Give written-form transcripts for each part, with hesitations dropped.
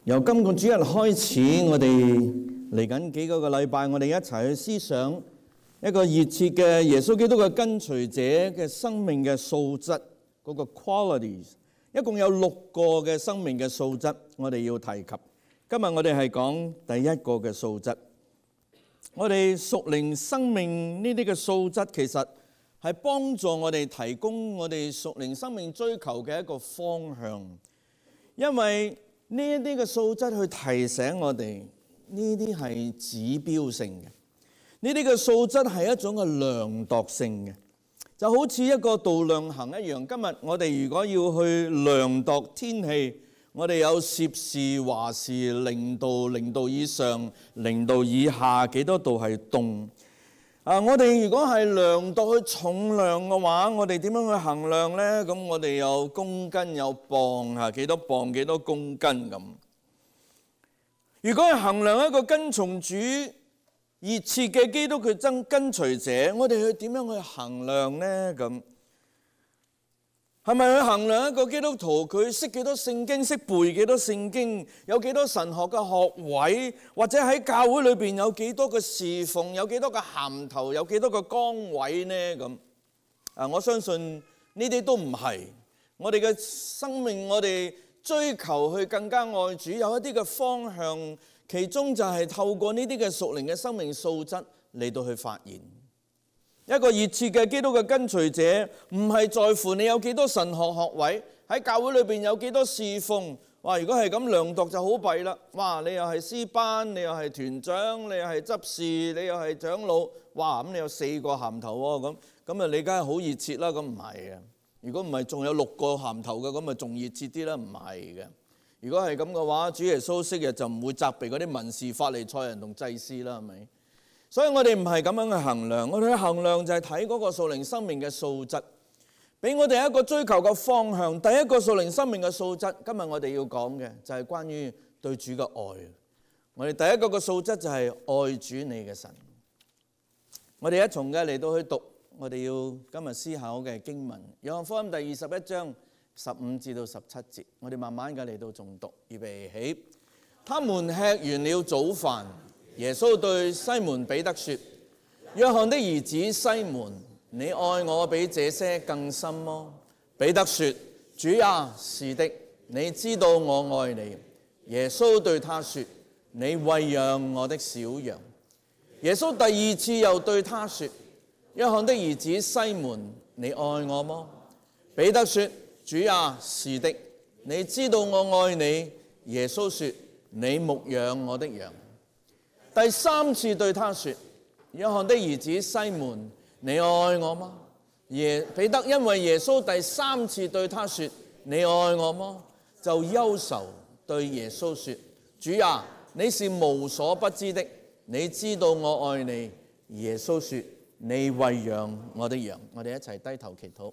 由今個主日開始，我哋嚟緊幾個禮拜，我哋一齊去思想一個熱切嘅耶穌基督嘅跟隨者嘅生命嘅素質，嗰個 qualities， 一共有6個嘅生命嘅素質，我哋要提及。今日我哋係講第一個嘅素質。我哋屬靈生命呢啲嘅素質，其實係幫助我哋提供我哋屬靈生命追求嘅一個方向，因為呢一啲嘅素質去提醒我哋，呢啲係指標性嘅，呢啲嘅素質係一種嘅量度性嘅，就好似一個度量衡一樣。今日我哋如果要去量度天氣，我哋有攝氏、華氏、0度、0度以上、0度以下，幾多度係凍。我哋如果係量度去重量嘅話，我哋點樣去衡量呢？咁我哋有公斤有磅，幾多磅幾多公斤咁。如果係衡量一個跟從主熱切嘅基督嘅跟隨者，我哋去點樣去衡量呢？咁係咪去衡量一個基督徒佢識幾多聖經，識背幾多聖經，有幾多神學嘅學位，或者喺教會裏邊有幾多個侍奉，有幾多個銜頭，有幾多個崗位呢？咁我相信呢啲都唔係。我哋嘅生命，我哋追求去更加愛主，有一啲嘅方向，其中就係透過呢啲嘅屬靈嘅生命素質嚟到去發現。一個熱切嘅基督嘅跟隨者，唔係在乎你有幾多神學學位，喺教會裏邊有幾多侍奉。哇！如果係咁量度就好弊啦。哇！你又係詩班，你又係團長，你又係執事，你又係長老。哇！咁你有4個銜頭喎，咁啊你梗係好熱切啦。咁唔係嘅。如果唔係仲有6個銜頭嘅，咁咪仲熱切啲啦。唔係嘅。如果係咁嘅話，主耶穌昔日就唔會責備嗰啲文士法利賽人同祭司啦，係咪？所以我哋唔係咁樣去衡量，我哋去衡量就係睇嗰個屬靈生命嘅素質，俾我哋一個追求嘅方向。第一個屬靈生命嘅素質，今日我哋要講嘅就係關於對主嘅愛。我哋第一個嘅素質就係愛主你嘅神。我哋一從嘅嚟到去讀，我哋要今日思考嘅經文，約翰福音第21章15至到17節，我哋慢慢嘅嚟到誦讀。預備起，他們吃完了早飯。耶穌對西門彼得說：約翰的兒子西門，你愛我比這些更深麼？彼得說：主啊，是的，你知道我愛你。耶穌對他說：你餵養我的小羊。耶穌第2次又對他說：約翰的兒子西門，你愛我麼？彼得說：主啊，是的，你知道我愛你。耶穌說：你牧養我的羊。第3次對他說：約翰的兒子西門，你愛我嗎？彼得因為耶穌第3次對他說：你愛我嗎？就憂愁對耶穌說：主啊，你是無所不知的，你知道我愛你。耶穌說：你餵養我的羊。我哋一齊低頭祈禱。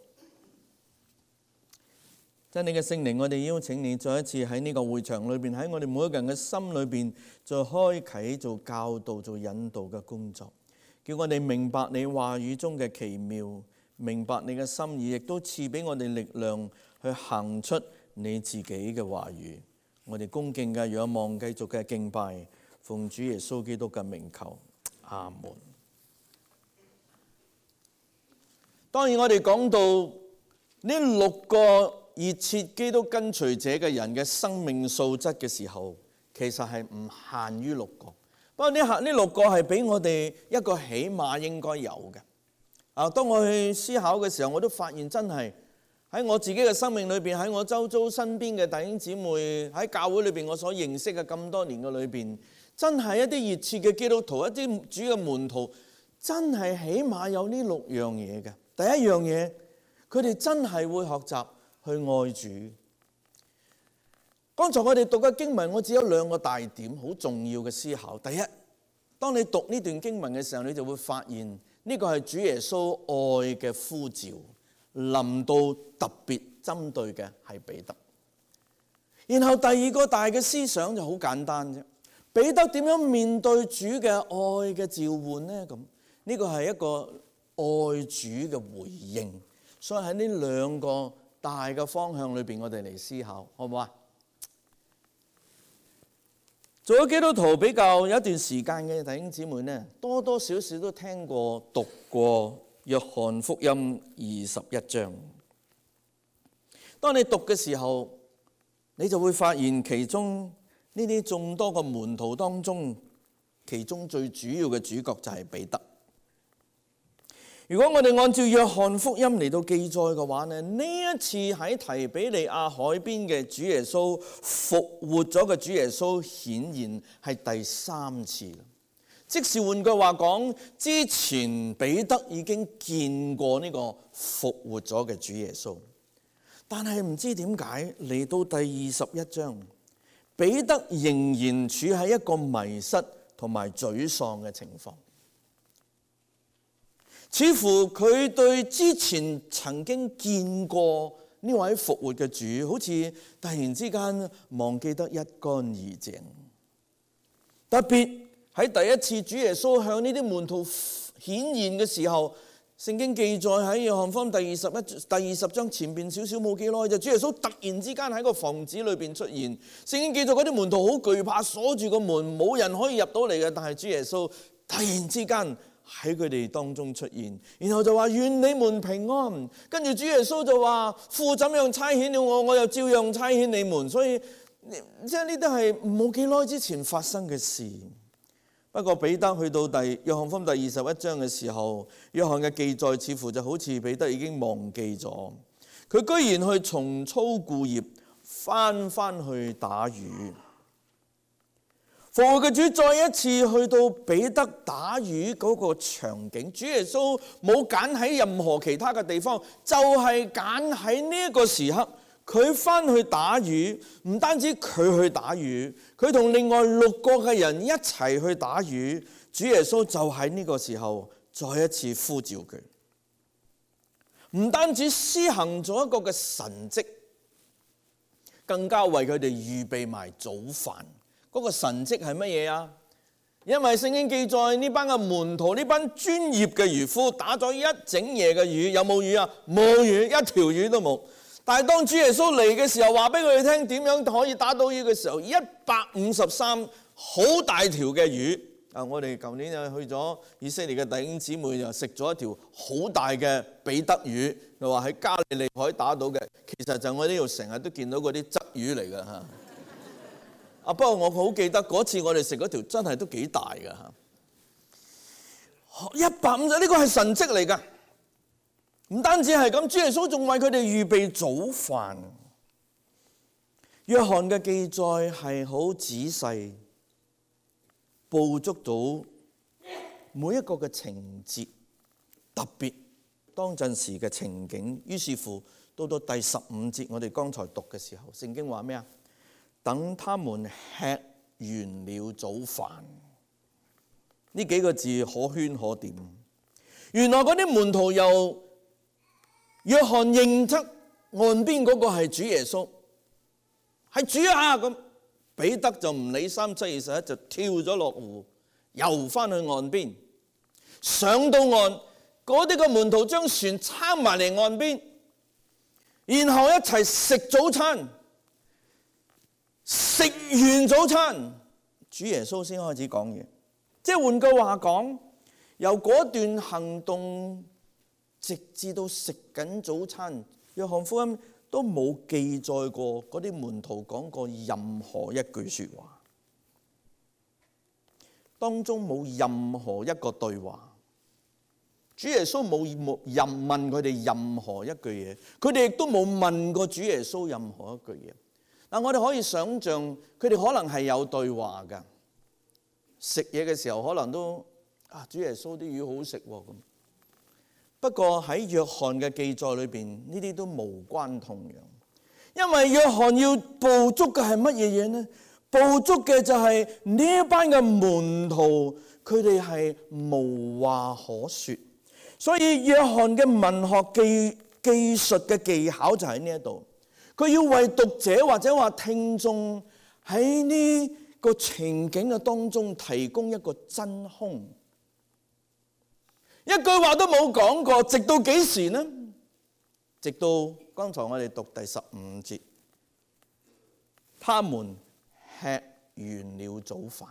真理嘅聖靈，我哋邀請你再一次喺呢個會場裏邊，喺我哋每一個人嘅心裏邊，再開啟做教導、做引導嘅工作，叫我哋明白你話語中嘅奇妙，明白你嘅心意，亦都賜俾我哋力量去行出你自己嘅話語。我哋恭敬嘅仰望，繼續嘅敬拜，奉主耶穌基督嘅名求，阿門。當然，我哋講到呢6個熱切基督跟隨者嘅人嘅生命素質嘅時候，其實係唔限於6個。不過呢6個係俾我哋一個起碼應該有嘅。當我去思考嘅時候，我都發現真係喺我自己嘅生命裏邊，喺我周遭身邊嘅弟兄姊妹，喺教會裏邊我所認識嘅咁多年嘅裏邊，真係一啲熱切嘅基督徒，一啲主嘅門徒，真係起碼有呢6樣嘢嘅。第一樣嘢，佢哋真係會學習去愛主。剛才我哋讀嘅經文，我只有2個大點好重要嘅思考。第一，當你讀呢段經文嘅時候，你就會發現呢個係主耶穌愛嘅呼召，臨到特別針對嘅係彼得。然後第2個大嘅思想就好簡單啫，彼得點樣面對主嘅愛嘅召喚呢？咁呢個係一個愛主嘅回應。所以喺呢2個大嘅方向裏邊，我哋嚟思考，好唔好啊？ 做咗基督徒比較有一段時間嘅弟兄姊妹呢，多多少少都聽過讀過約翰福音21章。當你讀嘅時候，你就會發現其中呢啲眾多個門徒當中，其中最主要嘅主角就係彼得。如果我哋按照約翰福音嚟到記載嘅話呢，呢一次喺提比利亞海邊嘅主耶穌復活咗嘅主耶穌顯現係第3次。即是換句話講，之前彼得已經見過呢個復活咗嘅主耶穌，但係唔知點解嚟到第21章，彼得仍然處喺一個迷失同埋沮喪嘅情況。似乎佢對之前曾經見過呢位復活嘅主，好似突然之間忘記得一乾二淨。特別喺第一次主耶穌向呢啲門徒顯現嘅時候，聖經記載喺約翰福音第20章前邊少少冇幾耐，就主耶穌突然之間喺個房子裏邊出現。聖經記載嗰啲門徒好懼怕，鎖住個門，冇人可以入到嚟嘅。但係主耶穌突然之間喺佢哋當中出現，然後就話願你們平安。跟住主耶穌就話父怎樣差遣了我，我又照樣差遣你們。所以即係呢啲係冇幾耐之前發生嘅事。不過彼得去到約翰福音第21章嘅時候，約翰嘅記載似乎就好似彼得已經忘記咗，佢居然去重操故業，翻去打魚。復活嘅主再一次去到彼得打魚嗰個場景，主耶穌冇揀喺任何其他嘅地方，就係揀喺呢一個時刻，佢翻去打魚。唔單止佢去打魚，佢同另外6個嘅人一齊去打魚。主耶穌就喺呢個時候再一次呼召佢，唔單止施行咗一個嘅神蹟，更加為佢哋預備埋早飯。嗰個神蹟係乜嘢啊？因為聖經記載呢班嘅門徒，呢班專業嘅漁夫打咗一整夜嘅魚，有冇魚啊？冇魚，一條魚都冇。但係當主耶穌嚟嘅時候，話俾佢哋聽點樣可以打到魚嘅時候，153好大條嘅魚。我哋舊年就去咗以色列嘅弟兄姊妹，就食咗一條好大嘅彼得魚，就話喺加利利海打到嘅，其實就我呢度成日都見到嗰啲鯽魚嚟㗎嚇。不過我好記得嗰次我哋食嗰條真係都幾大㗎嚇，150，呢個係神蹟嚟㗎。唔單止係咁，主耶穌仲為佢哋預備早飯。約翰嘅記載係好仔細，捕捉到每一個嘅情節，特別當陣時嘅情景。於是乎到第15節，我哋剛才讀嘅時候，聖經話咩啊？等他們吃完了早飯，呢幾個字可圈可點。原來嗰啲門徒由約翰認出岸邊嗰個係主耶穌，係主啊咁。彼得就唔理3、7、21，就跳咗落湖，游翻去岸邊。上到岸，嗰啲個門徒將船撐埋嚟岸邊，然後一齊食早餐。食完早餐，主耶穌先開始講嘢。即係換句話講，由嗰段行動直至到食緊早餐，約翰福音都冇記載過嗰啲門徒講過任何一句說話，當中冇任何一個對話。主耶穌冇問佢哋任何一句嘢，佢哋亦都冇問過主耶穌任何一句嘢。嗱，我哋可以想像佢哋可能係有對話㗎，食嘢嘅時候可能都主耶穌啲魚好食喎咁。不過喺約翰嘅記載裏邊，呢啲都無關痛癢，因為約翰要捕捉嘅係乜嘢嘢呢？捕捉嘅就係呢一班嘅門徒，佢哋係無話可說。所以約翰嘅文學技術嘅技巧就喺呢一度。佢要為讀者或者話聽眾喺呢個情景嘅當中提供一個真空，一句話都冇講過，直到幾時呢？直到剛才我哋讀第15節，他們吃完了早飯。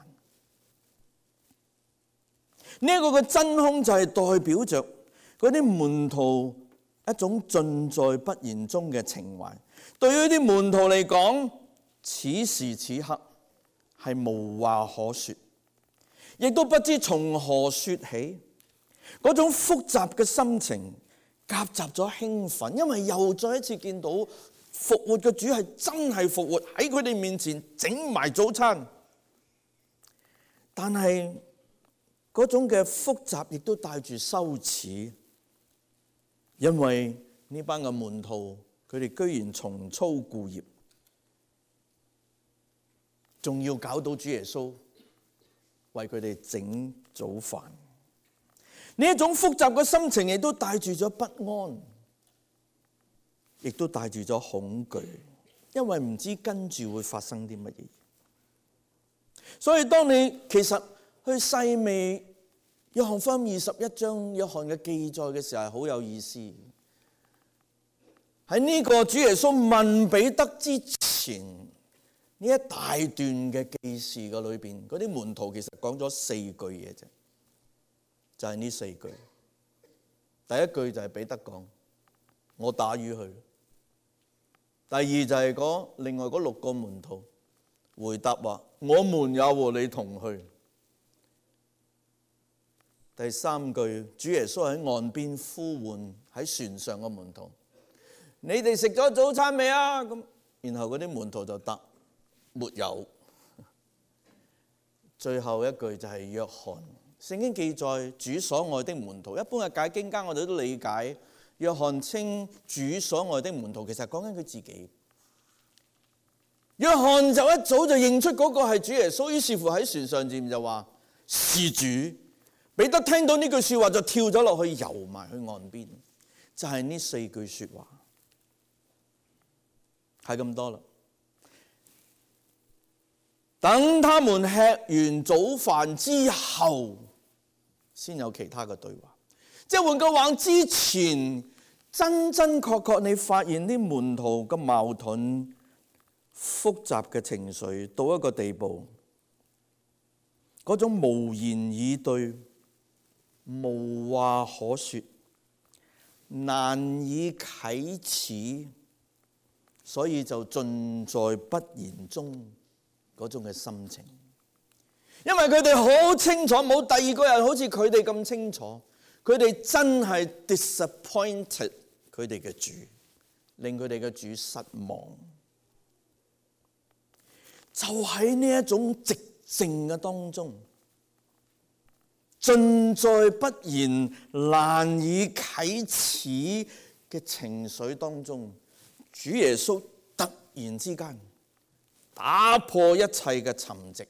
呢一個嘅真空就係代表着嗰啲門徒一種盡在不言中嘅情懷。對於啲門徒嚟講，此時此刻係無話可說，亦都不知從何說起。嗰種複雜嘅心情夾雜咗興奮，因為又再一次見到復活嘅主係真係復活，喺佢哋面前整埋早餐。但係嗰種嘅複雜亦都帶住羞恥，因為呢班嘅門徒佢哋居然重操故業，仲要搞到主耶穌為佢哋整早飯。呢一種複雜嘅心情亦都帶住咗不安，亦都帶住咗恐懼，因為唔知跟住會發生啲乜嘢。所以當你其實去細味約翰福音21章約翰嘅記載嘅時候，係好有意思。喺呢個主耶穌問彼得之前，呢一大段嘅記事嘅裏邊，嗰啲門徒其實講咗4句嘢啫。就係呢4句。第一句就係彼得講：我打魚去。第二就係另外6個門徒回答話：我們也和你同去。第3句，主耶穌喺岸邊呼喚喺船上嘅門徒：你哋食咗早餐未啊？咁然後嗰啲門徒就答：沒有。最後一句就係約翰。聖經記載主所愛的門徒，一般嘅解經家我哋都理解，約翰稱主所愛的門徒，其實講緊佢自己。約翰就一早就認出嗰個係主耶穌，於是乎喺船上邊就話是主。彼得聽到呢句說話就跳咗落去游埋去岸邊，就係呢4句說話，係咁多啦。等他們吃完早飯之後，先有其他嘅對話。即係換句話，之前真真確確你發現啲門徒嘅矛盾、複雜嘅情緒到一個地步，嗰種無言以對、無話可說、難以啟齒，所以就盡在不言中嗰種嘅心情。因為佢哋好清楚，冇第二個人好似佢哋咁清楚，佢哋真係 disappointed 佢哋嘅主，令佢哋嘅主失望。就喺呢一種寂靜嘅當中，盡在不言、難以啟齒嘅情緒當中，主耶穌突然之間打破一切嘅沉寂，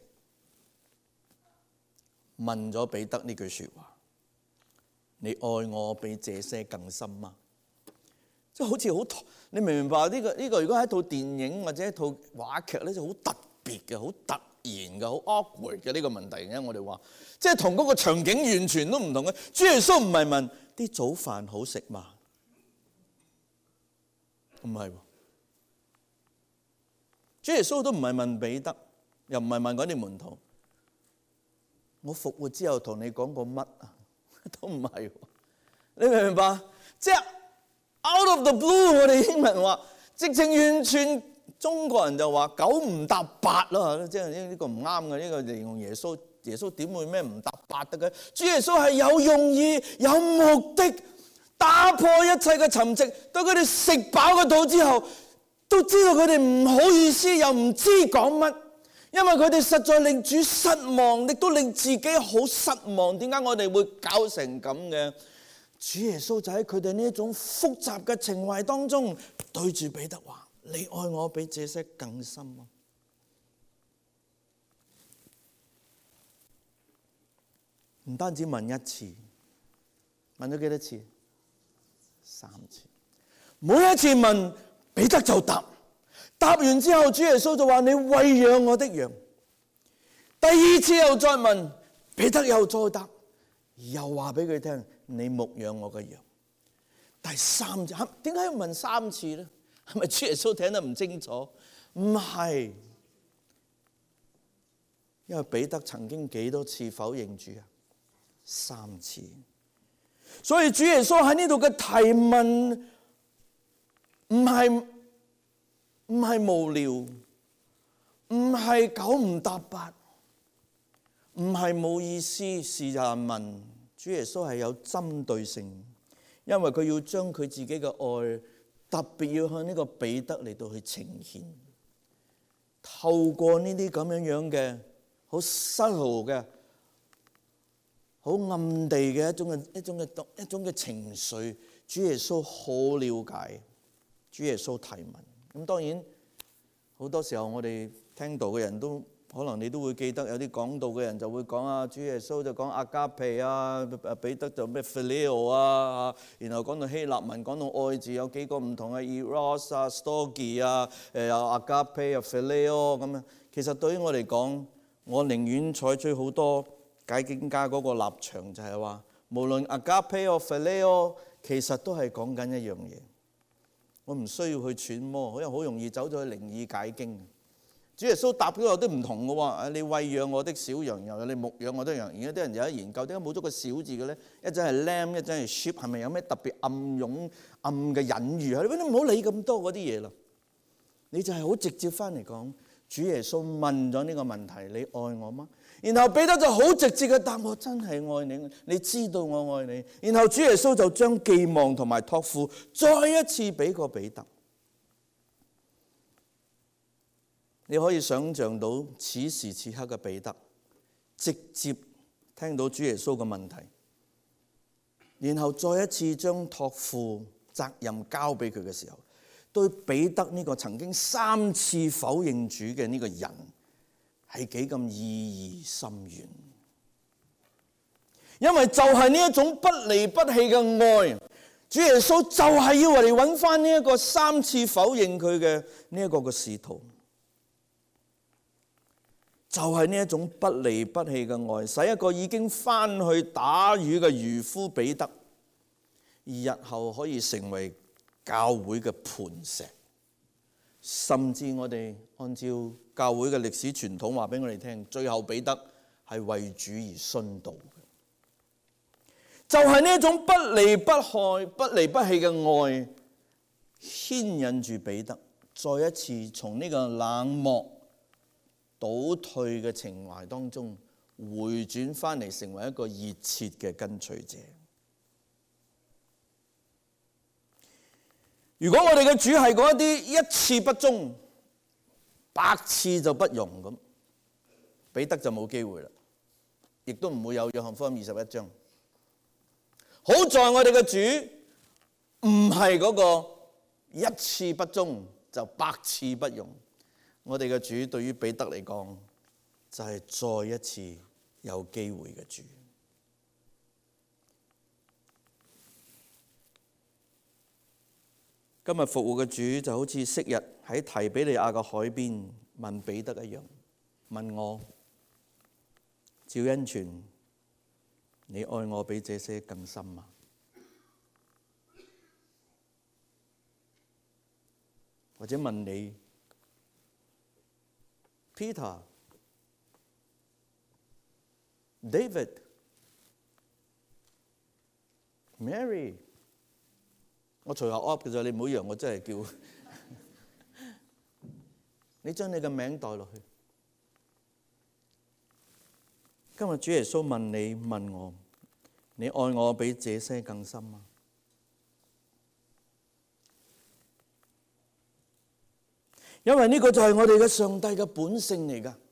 問咗彼得呢句說話：你愛我比這些更深嗎？即係好似好，你明唔明白？呢個如果係一套電影或者一套話劇咧，就好特別嘅、好突然嘅、好 awkward 嘅呢個問題嘅。我哋話，即係同嗰個場景完全都唔同嘅。主耶穌唔係問啲早飯好食嘛？唔係喎。主耶穌都唔係問彼得，又唔係問嗰啲門徒：我復活之後同你講過乜啊？都唔係。你明唔明白？即係 out of the blue， 我哋英文話，直情完全中國人就話9唔搭8啦，即係呢個唔啱嘅。呢個形容耶穌，耶穌點會咩唔搭8得嘅？主耶穌係有用意、有目的，打破一切嘅沉寂。當佢哋食飽個肚之後，都知道佢哋唔好意思，又唔知講乜。因為佢哋實在令主失望，亦都令自己好失望。點解我哋會搞成咁嘅？主耶穌就喺佢哋呢一種複雜嘅情懷當中，對住彼得話：你愛我比這些更深啊！唔單止問一次，問咗幾多次？3次。每一次問，彼得就答。答完之後，主耶穌就話：你餵養我的羊。第2次又再問，彼得又再答，又話俾佢聽：你牧養我嘅羊。第3次，點解要問3次呢？係咪主耶穌聽得唔清楚？唔係， 因為彼得曾經幾多次否認主啊？3次。所以主耶穌喺呢度嘅提問唔係無聊，唔係九唔搭八，唔係冇意思，是但問。主耶穌係有針對性，因為佢要將佢自己嘅愛特別要向呢個彼得嚟到去呈現，透過呢啲咁樣嘅好subtle嘅、好暗地嘅一種嘅情緒，主耶穌好了解，主耶穌提問。咁當然好多時候我哋聽到嘅人都可能你都會記得，有啲講道嘅人就會講啊，主耶穌就講阿加皮啊，彼得就咩 phileo 啊，然後講到希臘文講到愛字有幾個唔同嘅 eros 啊、storge 啊、有阿加皮啊、phileo 咁樣。其實對於我嚟講，我寧願採取好多解經家嗰個立場，就係話無論阿加皮或 phileo，其實都係講緊一樣嘢。我唔需要去揣摩，因為好容易走咗去靈意解經。主耶穌答嗰個有啲唔同嘅喎，你餵養我的小羊，又有你牧養我的羊。而家啲人有一研究，點解冇咗個小字嘅咧？一陣係 lamb， 一陣係 sheep， 係咪有咩特別暗嘅隱喻啊？你唔好理咁多嗰啲嘢啦，你就係好直接翻嚟講。主耶穌問咗呢個問題：你愛我嗎？然後彼得就好直接嘅答：我真係愛你，你知道我愛你。然後主耶穌就將寄望同埋託付再一次俾個彼得。你可以想像到此時此刻嘅彼得直接聽到主耶穌嘅問題，然後再一次將託付責任交俾佢嘅時候，對彼得呢個曾經3次否認主嘅呢個人係幾咁意義深遠。因為就係呢一種不離不棄嘅愛，主耶穌就係要嚟揾翻呢一個3次否認佢嘅呢一個嘅使徒。就係呢一種不離不棄嘅愛，使一個已經翻去打魚嘅漁夫彼得，而日後可以成為教會嘅磐石。甚至我哋按照教會嘅歷史傳統話俾我哋聽，最後彼得係為主而殉道嘅。就係呢一種不離不棄、不離不棄嘅愛，牽引住彼得，再一次從呢個冷漠倒退嘅情懷當中回轉翻嚟，成為一個熱切嘅跟隨者。如果我哋嘅主係嗰一啲一次不忠、百次就不容咁，彼得就冇機會啦，亦都唔會有約翰福音21章。好在我哋嘅主唔係嗰個一次不忠就百次不容。我哋嘅主對於彼得嚟講，就係再一次有機會嘅主。今日復活嘅主就好似昔日喺提比利亞嘅海邊問彼得一樣，問我趙恩全，你愛我比這些更深嗎？或者問你Peter、David、Mary， 我隨口噏嘅啫，你唔好以為我真係叫你將你嘅名代落去。今日主耶穌問你問我，你愛我比這些更深嗎？因為呢個就係我哋嘅上帝嘅本性嚟㗎，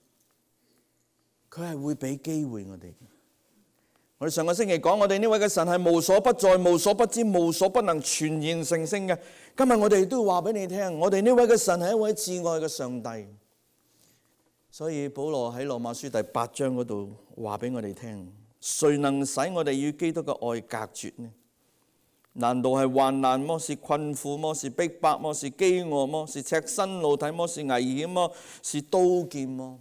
佢係會俾機會我哋。我哋上個星期講，我哋呢位嘅神係無所不在、無所不知、無所不能、全然成聖嘅。今日我哋都話俾你聽，我哋呢位嘅神係一位至愛嘅上帝。所以保羅喺羅馬書第8章嗰度話俾我哋聽，誰能使我哋與基督嘅愛隔絕呢？難道係患難麼？是困苦麼？是逼迫麼？是飢餓麼？是赤身露體麼？是危險麼？是刀劍麼？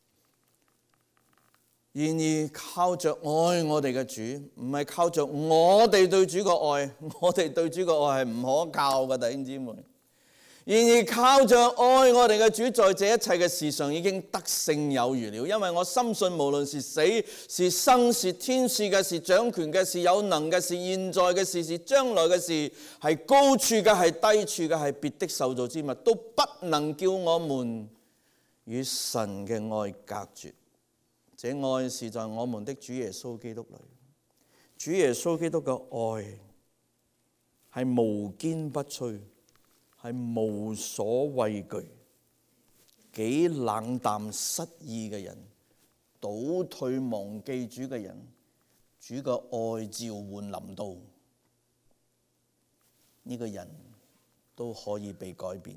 然而靠着愛我哋嘅主，唔係靠着我哋對主嘅愛，我哋對主嘅愛係唔可靠嘅，弟兄姊妹。 然而靠着愛我哋嘅主，在這一切嘅事上已經得勝有餘了。因為我深信，無論是死是生，是天使嘅事，掌權嘅事，有能嘅事，現在嘅事，是將來嘅事，係高處嘅，係低處嘅，係別的受造之物，都不能叫我們與神嘅愛隔絕。這愛是在我們的主耶穌基督裏。主耶穌基督嘅愛係無堅不摧，係無所畏懼，幾冷淡失意嘅人，倒退忘記主嘅人，主嘅愛召喚臨到，呢個人都可以被改變。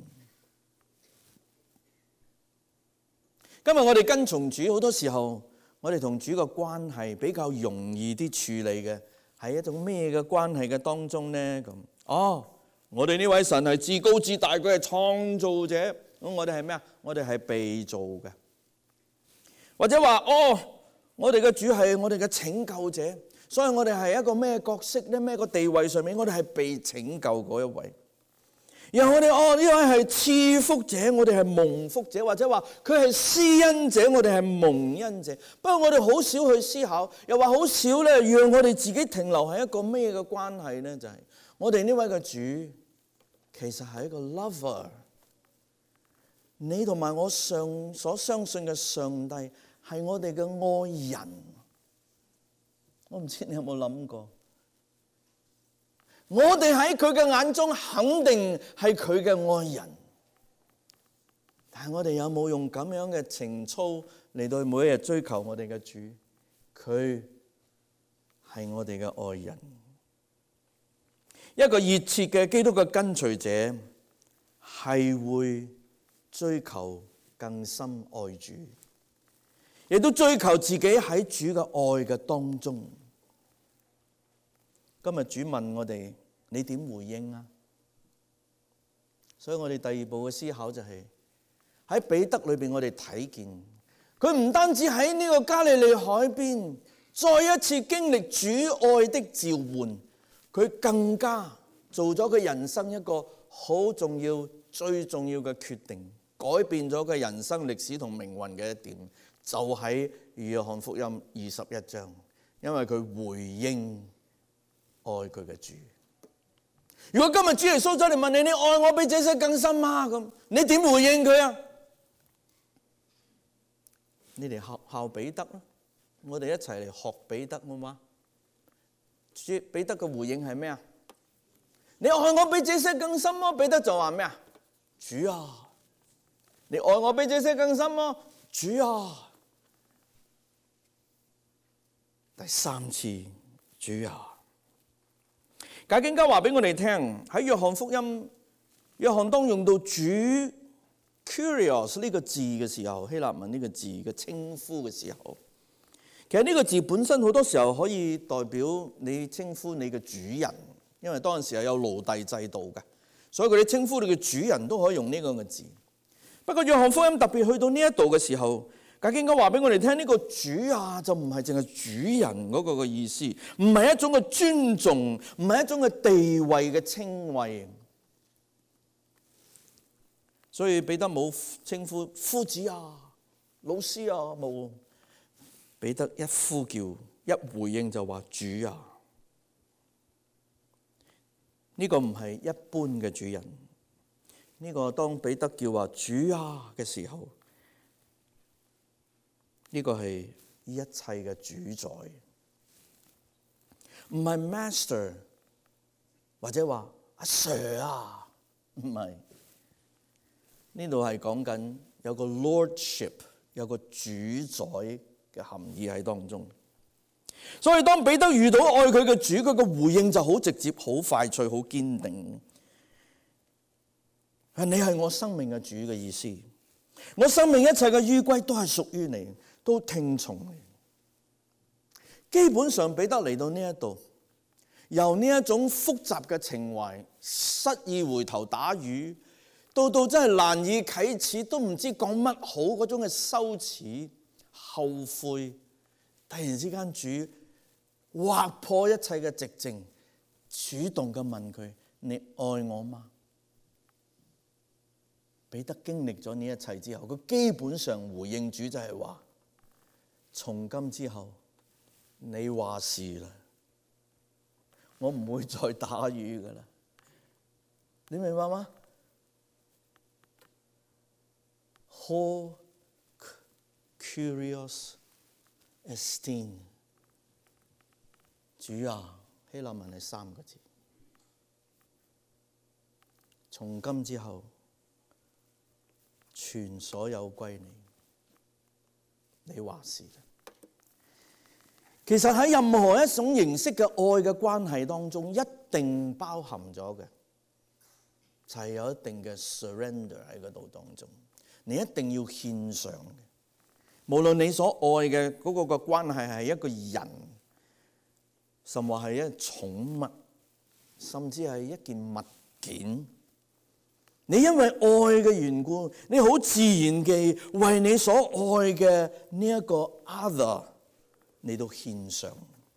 今日我哋跟從主，好多時候我哋同主嘅關係比較容易啲處理嘅，係一種咩嘅關係嘅當中呢？我哋呢位神係至高至大，佢係創造者。咁我哋係咩啊？我哋係被造嘅。或者話我哋嘅主係我哋嘅拯救者，所以我哋係一個咩角色呢？咩個地位上面，我哋係被拯救嗰一位。然後我哋呢位係賜福者，我哋係蒙福者，或者話佢係施恩者，我哋係蒙恩者。不過我哋好少去思考，又話好少咧，讓我哋自己停留喺一個咩嘅關係呢？就係我哋呢位嘅主其實係一個 lover。你同埋我所相信嘅上帝係我哋嘅愛人。我唔知你有冇諗過？我哋喺佢嘅眼中肯定係佢嘅愛人，但係我哋有冇用咁樣嘅情操嚟到每一日追求我哋嘅主？佢係我哋嘅愛人。一個熱切嘅基督嘅跟隨者係會追求更深愛主，亦都追求自己喺主嘅愛嘅當中。今日主問我哋，你點回應啊？所以我哋第二步嘅思考就係喺彼得裏邊，我哋睇見佢唔單止喺呢個加利利海邊再一次經歷主愛的召喚，佢更加做咗佢人生一個好重要、最重要嘅決定，改變咗佢人生歷史同命運嘅一點，就喺約翰福音21章，因為佢回應愛佢嘅主。如果今日主耶穌走嚟問你，你愛我比這些更深嗎？咁你點回應佢啊？你哋學彼得啦，我哋一齊嚟學彼得好嗎？彼得嘅回應係咩啊？你愛我比這些更深嗎？彼得就話咩啊？主啊，你愛我比這些更深嗎？主啊，第三次主啊。解經家話俾我哋聽，喺約翰福音，約翰當用到主 Kyrios 呢個字嘅時候，希臘文呢個字嘅稱呼嘅時候，其實呢個字本身好多時候可以代表你稱呼你嘅主人，因為當陣時係有奴隸制度嘅，所以佢哋稱呼你嘅主人都可以用呢個嘅字。不過約翰福音特別去到呢一度嘅時候，解經家話俾我哋聽，呢個主啊就唔係淨係主人嗰個嘅意思，唔係一種嘅尊重，唔係一種嘅地位嘅稱謂。所以彼得冇稱呼夫子啊、老師啊，冇。彼得一呼叫、一回應就話主啊。呢個唔係一般嘅主人，呢個當彼得叫話主啊嘅時候，呢個係一切嘅主宰，唔係 master 或者話阿 Sir 啊，唔係。呢度係講緊有個 lordship， 有個主宰嘅含義喺當中。所以當彼得遇到愛佢嘅主，佢嘅回應就好直接、好快脆、好堅定。你係我生命嘅主嘅意思，我生命一切嘅依歸都係屬於你，都聽從你。基本上彼得嚟到呢一度，由呢一種複雜嘅情懷，失意回頭打魚，到真係難以啟齒，都唔知講乜好嗰種嘅羞恥、後悔。突然之間主劃破一切嘅寂靜，主動嘅問佢：你愛我嗎？ 彼得經歷咗呢一切之後，佢基本上回應主就係話：從今之後，你話事啦，我唔會再打魚噶啦。你明白嗎？Whole curious esteem。主啊，希臘文係3個字。從今之後，全所有歸你，你話事啦。其實喺任何一種形式嘅愛嘅關係當中，一定包含咗嘅就係有一定嘅 surrender 喺嗰度當中。你一定要獻上嘅，無論你所愛嘅嗰個嘅關係係一個人，甚或係一寵物，甚至係一件物件。你因為愛嘅緣故，你好自然地為你所愛嘅呢一個 other 嚟到獻上。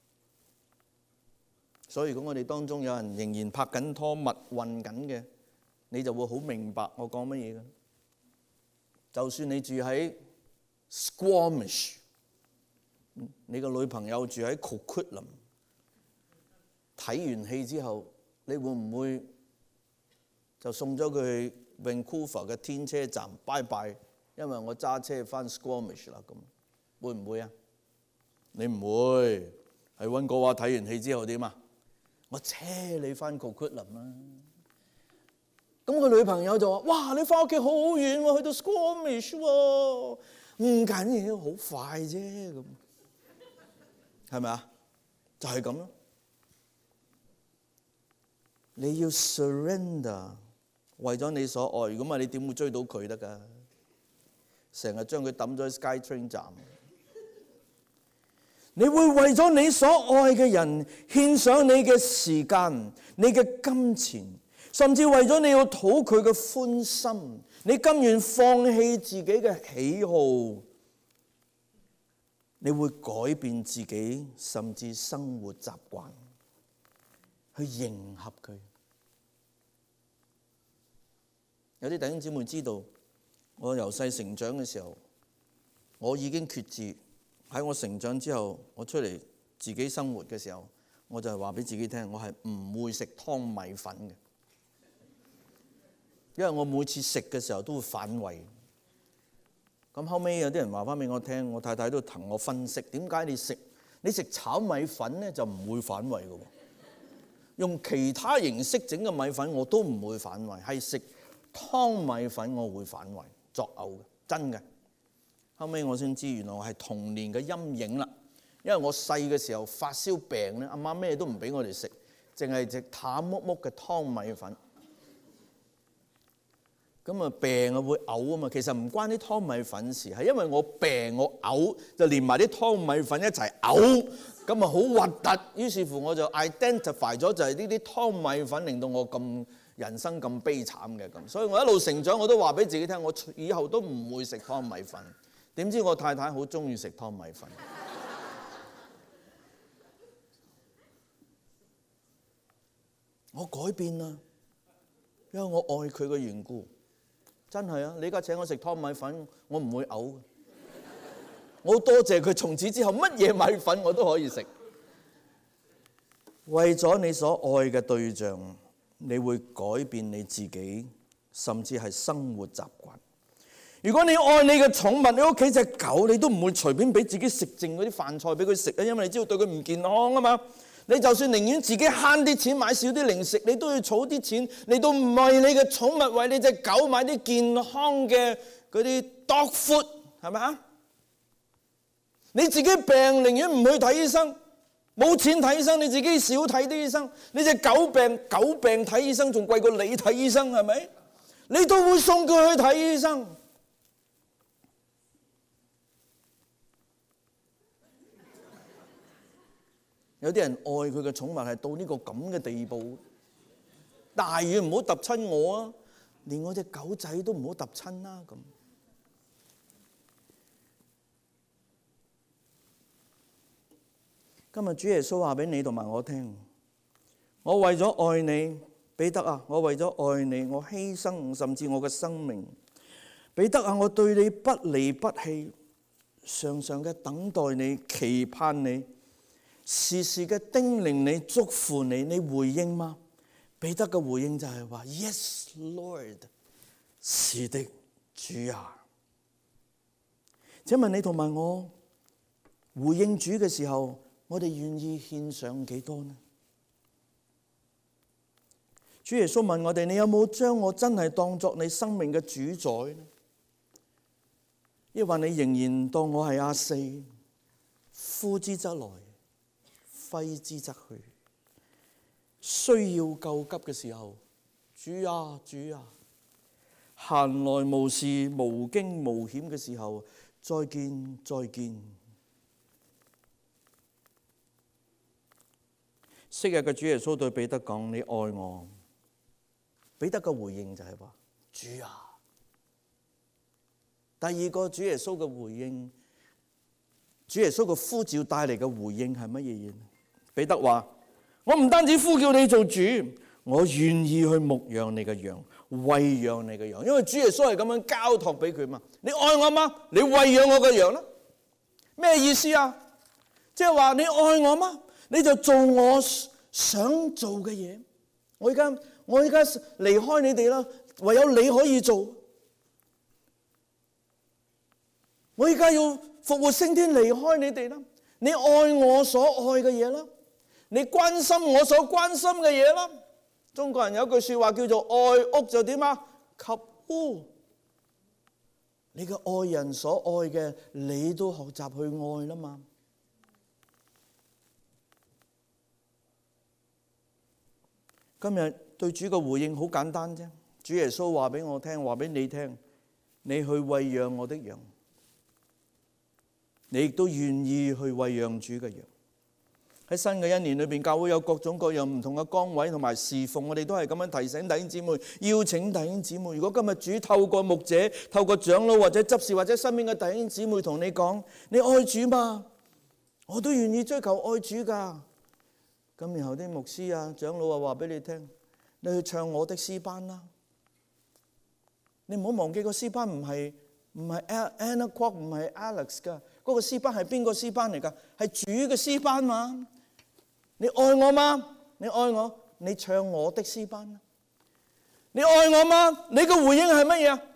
所以如果我哋當中有人仍然拍緊拖、密運緊嘅，你就會好明白我講乜嘢嘅。就算你住喺 Squamish， 你個女朋友住喺 Coquitlam， 睇完戲之後，你會唔會就送咗佢去 Vancouver 嘅天車站拜拜？因為我揸車翻 Squamish 啦，咁會唔會啊？你唔會，喺溫哥華睇完戲之後點啊？我車你翻 Coquitlam 啦。咁佢女朋友就話：哇！你翻屋企好遠喎，去到 Squamish 喎，唔緊要，好快啫咁，係咪啊？就係咁咯。你要 surrender， 為咗你所愛，如果唔係你點會追到佢得㗎？成日將佢抌咗喺 SkyTrain 站。你會為咗你所愛嘅人獻上你嘅時間、你嘅金錢。甚至為咗你要討佢嘅歡心，你甘願放棄自己嘅喜好，你會改變自己，甚至生活習慣，去迎合佢。有啲弟兄姊妹知道，我由細成長嘅時候，我已經決志。喺我成長之後，我出嚟自己生活嘅時候，我就係話俾自己聽，我係唔會食湯米粉嘅。因為我每次食嘅時候都會反胃，咁後尾有啲人話翻俾我聽，我太太都同我分析點解你食炒米粉咧就唔會反胃嘅喎，用其他形式整嘅米粉我都唔會反胃，係食湯米粉我會反胃作嘔嘅，真嘅。後尾我先知原來我係童年嘅陰影啦，因為我細嘅時候發燒病咧，阿媽咩都唔俾我哋食，淨係食淡木木嘅湯米粉。咁啊病啊會嘔啊嘛，其實唔關啲湯米粉事，係因為我病我嘔，就連埋啲湯米粉一齊嘔，咁啊好核突。於是乎我就 identify 咗就係呢啲湯米粉令到我咁人生咁悲慘嘅咁，所以我一路成長我都話俾自己聽，我以後都唔會食湯米粉。點知我太太好中意食湯米粉。我改變啦，因為我愛佢嘅緣故。真係啊！你而家請我食湯米粉，我唔會嘔。我好多謝佢，從此之後乜嘢米粉我都可以食。為咗你所愛嘅對象，你會改變你自己，甚至係生活習慣。如果你愛你嘅寵物，你屋企隻狗，你都唔會隨便俾自己食剩嗰啲飯菜俾佢食啊，因為你知道對佢唔健康啊嘛。你就算寧願自己慳啲錢買少啲零食，你都要儲啲錢嚟到為你嘅寵物、為你隻狗買啲健康嘅嗰啲 dog food， 係咪啊？你自己病寧願唔去睇醫生，冇錢睇醫生，你自己少睇啲醫生。你隻狗病睇醫生仲貴過你睇醫生，係咪？你都會送佢去睇醫生。有啲人愛佢嘅寵物係到呢個咁嘅地步，大雨唔好揼親我啊，連我隻狗仔都唔好揼親啦咁。今日主耶穌話俾你同埋我聽，我為咗愛你，彼得啊，我為咗愛你，我犧牲甚至我嘅生命， 彼得啊，我對你不離不棄，常常嘅等待你，期盼你，時時嘅叮嚀你，祝福你，你回應嗎？彼得嘅回應就係話 Yes Lord， 是的主啊。請問你同埋我回應主嘅時候，我哋願意獻上幾多呢？主耶穌問我哋：你有冇將我真係當作你生命嘅主宰呢？抑或你仍然當我係阿四，呼之則來，揮之則去。需要救急嘅時候，主啊主啊，閒來無事無驚無險嘅時候，再見再見。昔日嘅主耶穌對彼得講：你愛我。彼得嘅回應就係話：主啊。第二個主耶穌嘅回應，主耶穌嘅呼召帶嚟嘅回應係乜嘢嘢？彼得話：我唔單止呼叫你做主，我願意去牧養你嘅羊，餵養你嘅羊。因為主耶穌係咁樣交託俾佢嘛。你愛我嗎？你餵養我嘅羊啦。咩意思啊？即係話你愛我嗎？你就做我想做嘅嘢。我而家離開你哋啦，唯有你可以做。我而家要復活升天離開你哋啦，你愛我所愛嘅嘢啦，你關心我所關心嘅嘢啦。中國人有句說話叫做愛屋就點啊？及烏。你嘅愛人所愛嘅，你都學習去愛啦嘛。今日對主嘅回應好簡單啫，主耶穌話俾我聽，話俾你聽，你去餵養我的羊，你亦都願意去餵養主嘅羊。喺新嘅一年裏邊，教會有各種各樣唔同嘅崗位同埋侍奉，我哋都係咁樣提醒弟兄姊妹，邀請弟兄姊妹。如果今日主透過牧者、透過長老或者執事或者身邊嘅弟兄姊妹同你講，你愛主嘛？我都願意追求愛主㗎。咁然後啲牧師啊、長老啊話俾你聽，你去唱我的詩班啦。你唔好忘記個詩班唔係 Anna Kwok， 唔係 Alex 㗎。嗰個詩班係邊個詩班嚟㗎？係主嘅詩班嘛。你愛我嗎？你愛我，你唱我的詩班啦。你愛我嗎？你嘅回應係乜嘢？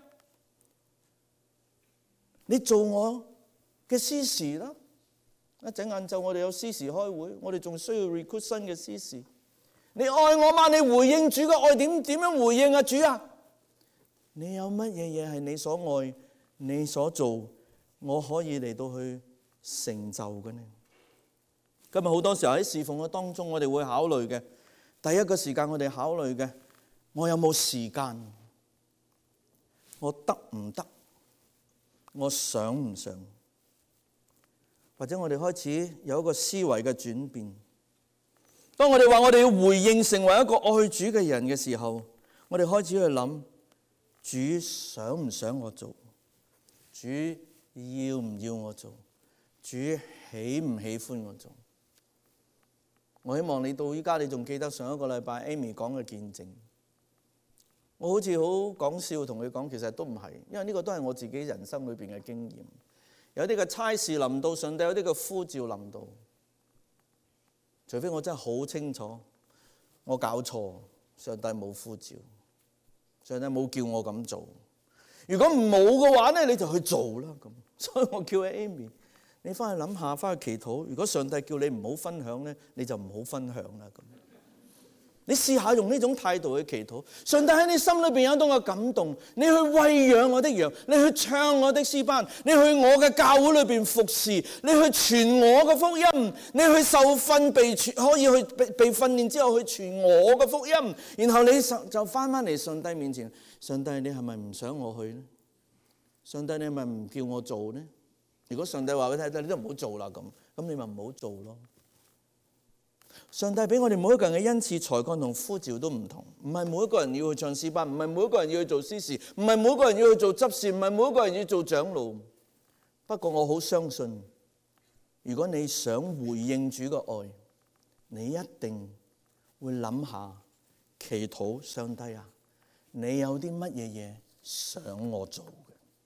你做我嘅司事啦。一陣晏晝我哋有司事開會，我哋仲需要 recruit 新嘅司事。你愛我嗎？你回應主嘅愛點樣回應啊？主啊，你有乜嘢嘢係你所愛、你所做，我可以嚟到去成就嘅呢？今日好多時候喺侍奉嘅當中，我哋會考慮嘅第一個時間，我哋考慮嘅，我有冇時間？我得唔得？我想唔想？或者我哋開始有一個思維嘅轉變。當我哋話我哋要回應成為一個愛主嘅人嘅時候，我哋開始去諗，主想唔想我做？主要唔要我做？主喜唔喜歡我做？我希望你到依家你仲記得上一個禮拜 Amy 講嘅見證。我好似好講笑同佢講，其實都唔係，因為呢個都係我自己人生裏邊嘅經驗。有啲嘅差事臨到，上帝有啲嘅呼召臨到，除非我真係好清楚我搞錯，上帝冇呼召，上帝冇叫我咁做。如果冇嘅話咧，你就去做啦咁。所以我叫 Amy， 你翻去諗下，翻去祈禱。如果上帝叫你唔好分享咧，你就唔好分享啦咁。你試下用呢種態度去祈禱，上帝喺你心裏邊有一種嘅感動，你去餵養我的羊，你去唱我的詩班，你去我嘅教會裏邊服侍，你去傳我嘅福音，你去受訓可以去被訓練之後去傳我嘅福音，然後你就翻嚟上帝面前，上帝你係咪唔想我去呢？上帝你係咪唔叫我做呢？如果上帝話俾你聽，你都唔好做啦咁你咪唔好做咯。上帝俾我哋每一個人嘅恩賜、才幹同呼召都唔同，唔係每一個人要去唱詩班，唔係每一個人要去做司事，唔係每一個人要去做執事，唔係每一個人要做長老。不過我好相信，如果你想回應主嘅愛，你一定會諗下祈禱，上帝啊，你有啲乜嘢嘢想我做嘅？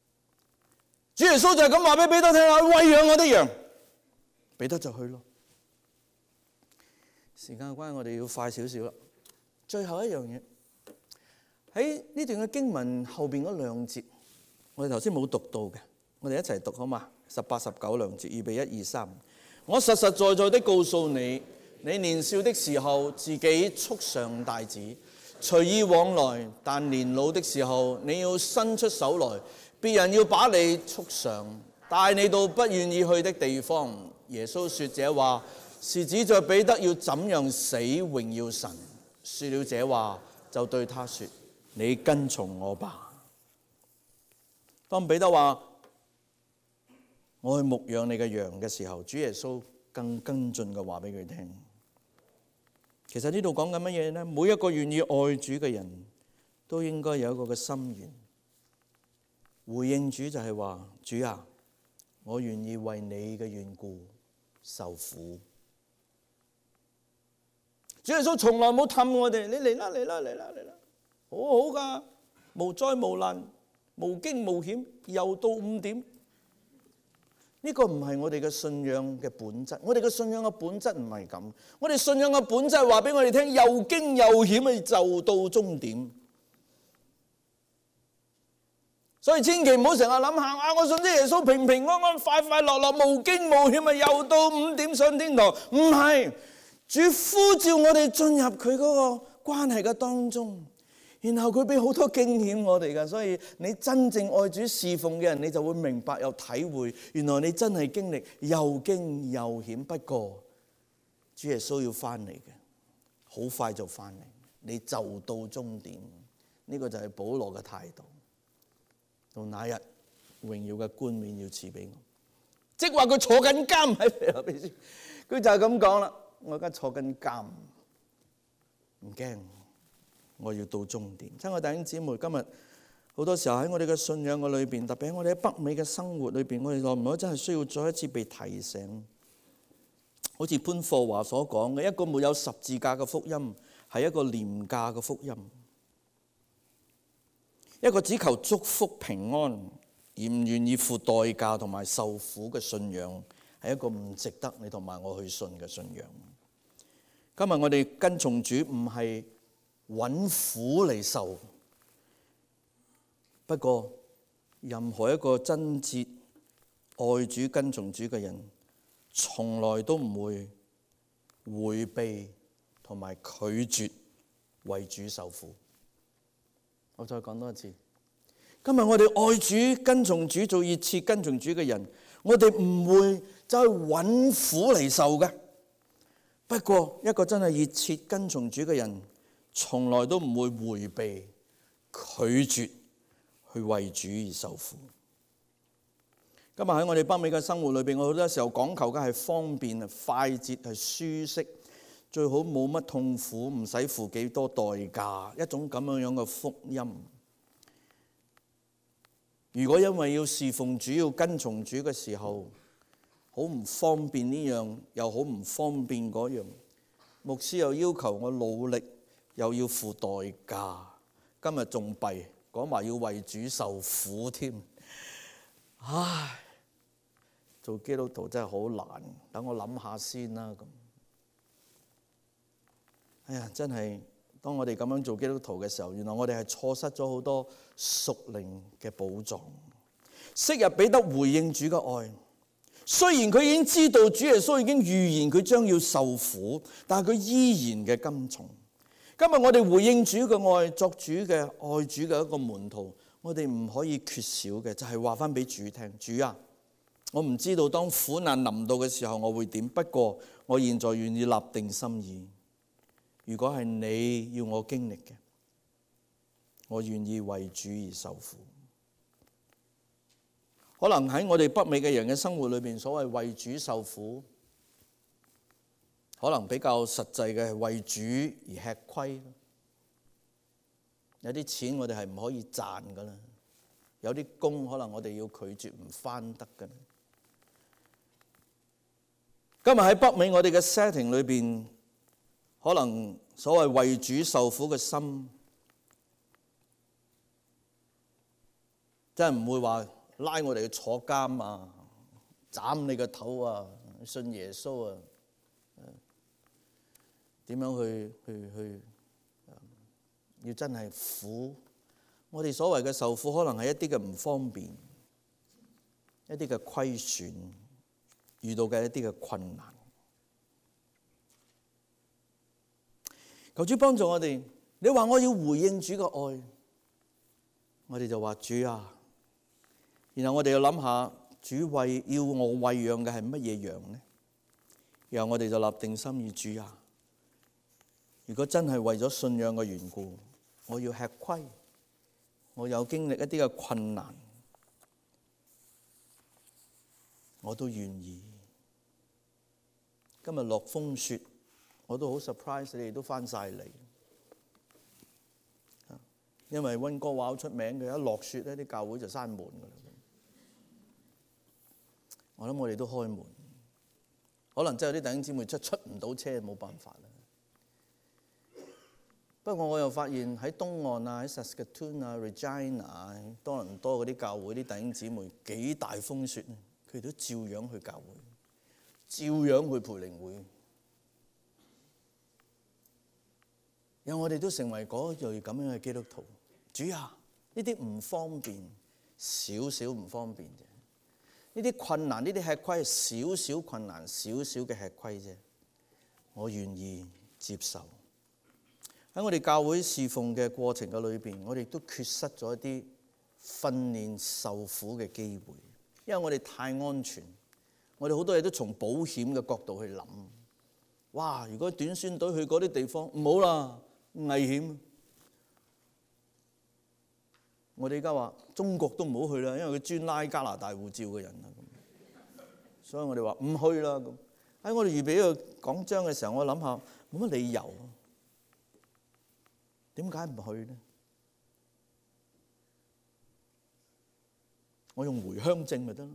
主耶穌就係咁話俾彼得聽啦，餵養我的羊，彼得就去咯。時間關係，我哋要快少少啦。最後一樣嘢，喺呢段嘅經文後邊嗰兩節，我哋頭先冇讀到嘅，我哋一齊讀好嘛？18、19兩節，預備1、2、3。我實實在在的告訴你，你年少的時候自己束上帶子，隨意往來；但年老的時候，你要伸出手來，別人要把你束上，帶你到不願意去的地方。耶穌說這話，是指着彼得要怎樣死榮耀神。說了這話，就對他說：你跟從我吧。當彼得話我去牧養你嘅羊嘅時候，主耶穌更跟進嘅話俾佢聽。其實呢度講緊乜嘢呢？每一個願意愛主嘅人都應該有一個嘅心願，回應主就係話：主啊，我願意為你嘅緣故受苦。主耶穌從來冇氹我哋，你嚟啦嚟啦嚟啦嚟啦，好好噶，無災無難，無驚無險，又到5點。呢個唔係我哋嘅信仰嘅本質，我哋嘅信仰嘅本質唔係咁。我哋信仰嘅本質係話俾我哋聽，又驚又險，就到終點。所以千祈唔好成日諗下，我信啲耶穌平平安安、快快樂樂、無驚無險，又到5點上天堂。唔係，主呼召我哋進入佢嗰個關係嘅當中，然後佢俾好多驚險我哋㗎。所以你真正愛主侍奉嘅人，你就會明白又體會，原來你真係經歷又驚又險。不過主耶穌要翻嚟嘅，好快就翻嚟，你就到終點。呢個就係保羅嘅態度。到那日榮耀嘅冠冕要賜俾我，即係話佢坐緊監喺腓立比書，佢就係咁講啦。我而家坐緊監，唔驚，我要到終點。親愛弟兄姊妹，今日好多時候喺我哋嘅信仰嘅裏邊，特別喺我哋喺北美嘅生活裏邊，我哋耐唔耐真係需要再一次被提醒。好似潘霍華所講嘅，一個沒有十字架嘅福音係一個廉價嘅福音。一個只求祝福平安而唔願意付代價同埋受苦嘅信仰，係一個唔值得你同埋我去信嘅信仰。今日我哋跟從主唔係揾苦嚟受，不過任何一個真切愛主跟從主嘅人，從來都唔會迴避同埋拒絕為主受苦。我再講多一次，今日我哋愛主跟從主做熱切跟從主嘅人，我哋唔會走去揾苦嚟受嘅。不過一個真係熱切跟從主嘅人，從來都唔會迴避拒絕去為主而受苦。今日喺我哋北美嘅生活裏邊，我好多時候講求嘅係方便、快捷、係舒適，最好冇乜痛苦，唔使付幾多代價，一種咁樣嘅福音。如果因為要侍奉主、要跟從主嘅時候，好唔方便呢樣，又好唔方便嗰樣，牧師又要求我努力，又要付代價，今日仲弊，講埋要為主受苦添。唉，做基督徒真係好難，等我諗下先啦咁。哎呀，真係當我哋咁樣做基督徒嘅時候，原來我哋係錯失咗好多屬靈嘅寶藏。昔日彼得回應主嘅愛，雖然佢已經知道主耶穌已經預言佢將要受苦，但係佢依然嘅跟從。今日我哋回應主嘅愛，作主嘅愛主嘅一個門徒，我哋唔可以缺少嘅就係話翻俾主聽：主啊，我唔知道當苦難臨到嘅時候我會點，不過我現在願意立定心意。如果係你要我經歷嘅，我願意為主而受苦。可能喺我哋北美嘅人嘅生活裏邊，所謂為主受苦，可能比較實際嘅係為主而吃虧。有啲錢我哋係唔可以賺噶啦，有啲工可能我哋要拒絕唔返得噶啦。今日喺北美我哋嘅 setting 裏邊，可能所謂為主受苦嘅心，真係唔會話拉我哋去坐監啊，斬你個頭啊，信耶穌啊，點樣去要真係苦。我哋所謂嘅受苦，可能係一啲嘅唔方便，一啲嘅虧損，遇到嘅一啲嘅困難。求主幫助我哋。你話我要回應主嘅愛，我哋就話主啊。然後我哋要諗下，主要我餵養嘅係乜嘢羊呢？然後我哋就立定心意，主啊，如果真係為咗信仰嘅緣故，我要吃虧，我有經歷一啲嘅困難，我都願意。今日落風雪，我都好 surprise， 你哋都翻晒嚟。因為溫哥華好出名嘅，一落雪咧，啲教會就閂門㗎啦。我諗我哋都開門，可能真係有啲弟兄姊妹出唔到車，冇辦法啦。不過我又發現喺東岸啊，喺 Saskatoon 啊、Regina 啊、多倫多嗰啲教會啲弟兄姊妹幾大風雪，佢哋都照樣去教會，照樣去培靈會。讓我哋都成為嗰類咁樣嘅基督徒。主啊，呢啲唔方便，少少唔方便啫。呢啲困難，呢啲吃虧係少少困難，少少嘅吃虧啫。我願意接受。喺我哋教會侍奉嘅過程嘅裏邊，我哋都缺失咗一啲訓練受苦嘅機會，因為我哋太安全，我哋好多嘢都從保險嘅角度去諗。哇！如果短宣隊去嗰啲地方，唔好啦，危險。我哋而家話中國都唔好去啦，因為佢專拉加拿大護照嘅人啦。所以我哋話唔去啦。咁喺我哋預備呢個講章嘅時候，我諗下冇乜理由，點解唔去呢？我用回鄉證咪得咯。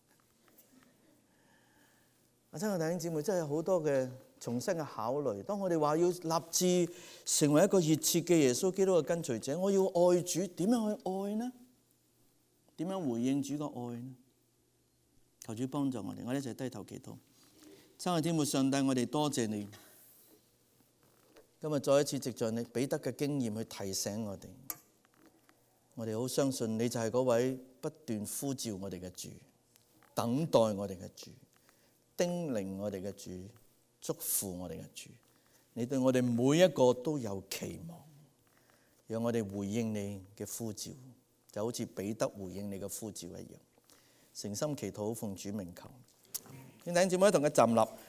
親愛的弟兄姊妹，真係好多嘅重新嘅考慮。當我哋話要立志成為一個熱切嘅耶穌基督嘅跟隨者，我要愛主，點樣去愛呢？點樣回應主嘅愛呢？求主幫助我哋，我哋一齊低頭祈禱。親愛的天父上帝，我哋多謝你，今日再一次藉着你彼得嘅經驗去提醒我哋。我哋好相信你就係嗰位不斷呼召我哋嘅主，等待我哋嘅主，叮嚀我哋嘅主，祝福我哋嘅主。你對我哋每一個都有期望，讓我哋回應你嘅呼召，就好似彼得回應你嘅呼召一樣。誠心祈禱，奉主名求。弟兄姊妹，同佢站立。